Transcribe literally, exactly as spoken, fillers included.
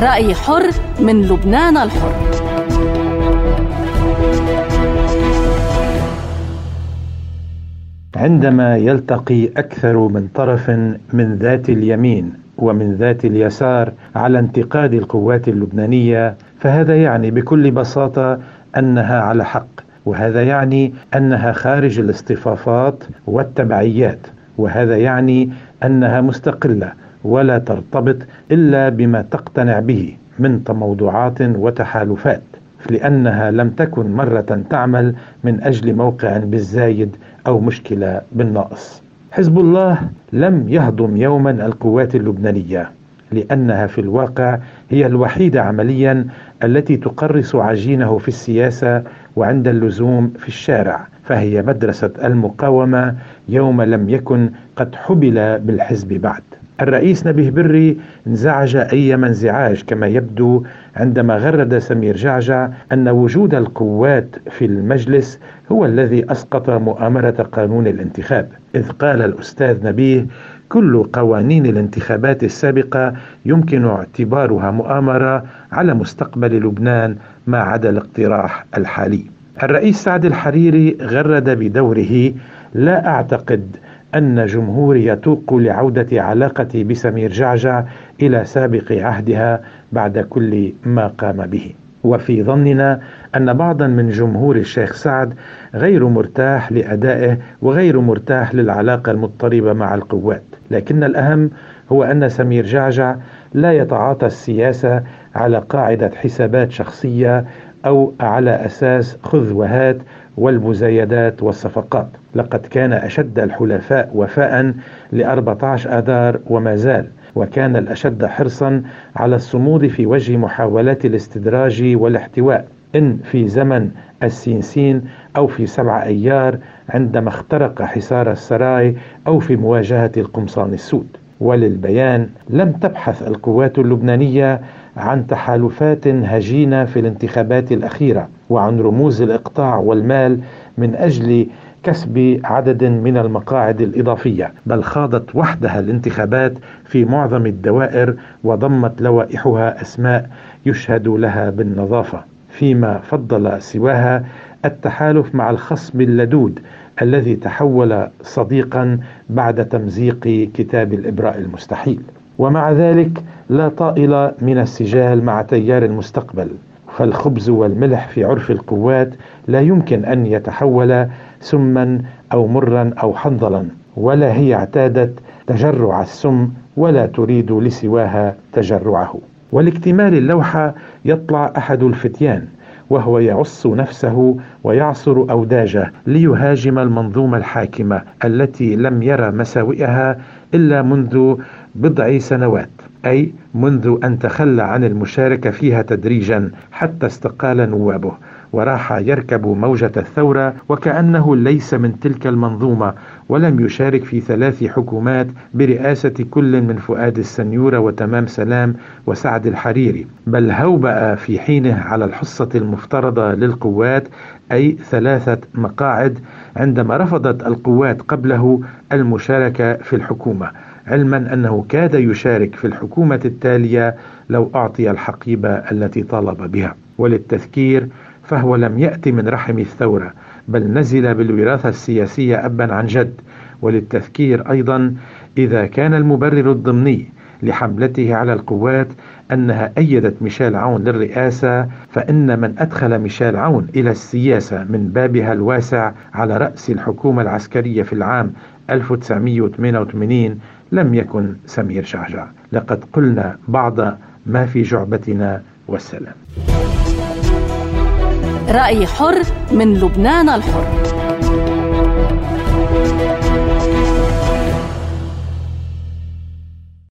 رأي حر من لبنان الحر. عندما يلتقي أكثر من طرف من ذات اليمين ومن ذات اليسار على انتقاد القوات اللبنانية، فهذا يعني بكل بساطة أنها على حق، وهذا يعني أنها خارج الاصطفافات والتبعيات، وهذا يعني أنها مستقلة ولا ترتبط إلا بما تقتنع به من تموضعات وتحالفات، لأنها لم تكن مرة تعمل من أجل موقع بالزايد أو مشكلة بالناقص. حزب الله لم يهضم يوما القوات اللبنانية، لأنها في الواقع هي الوحيدة عمليا التي تقرص عجينه في السياسة وعند اللزوم في الشارع، فهي مدرسة المقاومة يوم لم يكن قد حبل بالحزب بعد. الرئيس نبيه بري انزعج أيما انزعاج كما يبدو عندما غرد سمير جعجع أن وجود القوات في المجلس هو الذي أسقط مؤامرة قانون الانتخاب، إذ قال الأستاذ نبيه: كل قوانين الانتخابات السابقة يمكن اعتبارها مؤامرة على مستقبل لبنان ما عدا الاقتراح الحالي. الرئيس سعد الحريري غرد بدوره: لا أعتقد أن جمهوري يتوق لعودة علاقتي بسمير جعجع إلى سابق عهدها بعد كل ما قام به. وفي ظننا أن بعضا من جمهور الشيخ سعد غير مرتاح لأدائه وغير مرتاح للعلاقة المضطربة مع القوات، لكن الأهم هو أن سمير جعجع لا يتعاطى السياسة على قاعدة حسابات شخصية أو على أساس خذ وهات والمزايدات والصفقات. لقد كان أشد الحلفاء وفاء لأربعة عشر آذار وما زال، وكان الأشد حرصا على الصمود في وجه محاولات الاستدراج والاحتواء، إن في زمن السينسين أو في سبع أيار عندما اخترق حصار السراي أو في مواجهة القمصان السود. وللبيان، لم تبحث القوات اللبنانية عن تحالفات هجينة في الانتخابات الأخيرة وعن رموز الإقطاع والمال من أجل كسب عدد من المقاعد الإضافية، بل خاضت وحدها الانتخابات في معظم الدوائر وضمت لوائحها أسماء يشهد لها بالنظافة، فيما فضل سواها التحالف مع الخصم اللدود الذي تحول صديقا بعد تمزيق كتاب الإبراء المستحيل. ومع ذلك لا طائل من السجال مع تيار المستقبل، فالخبز والملح في عرف القوات لا يمكن أن يتحول سما أو مرا أو حنظلا، ولا هي اعتادت تجرع السم ولا تريد لسواها تجرعه. ولاكتمال اللوحة يطلع أحد الفتيان وهو يعص نفسه ويعصر أوداجه ليهاجم المنظومة الحاكمة التي لم يرى مساوئها إلا منذ بضع سنوات، أي منذ أن تخلى عن المشاركة فيها تدريجا حتى استقال نوابه وراح يركب موجة الثورة وكأنه ليس من تلك المنظومة، ولم يشارك في ثلاث حكومات برئاسة كل من فؤاد السنيورة وتمام سلام وسعد الحريري، بل هوبأ في حينه على الحصة المفترضة للقوات، أي ثلاثة مقاعد، عندما رفضت القوات قبله المشاركة في الحكومة، علما أنه كاد يشارك في الحكومة التالية لو أعطي الحقيبة التي طالب بها. وللتذكير، فهو لم يأتي من رحم الثورة، بل نزل بالوراثة السياسية أبا عن جد. وللتذكير أيضا، إذا كان المبرر الضمني لحملته على القوات أنها أيدت ميشيل عون للرئاسة، فإن من أدخل ميشيل عون إلى السياسة من بابها الواسع على رأس الحكومة العسكرية في العام ألف وتسعمئة وثمانية وثمانين لم يكن سمير جعجع. لقد قلنا بعض ما في جعبتنا، والسلام. رأي حر من لبنان الحر.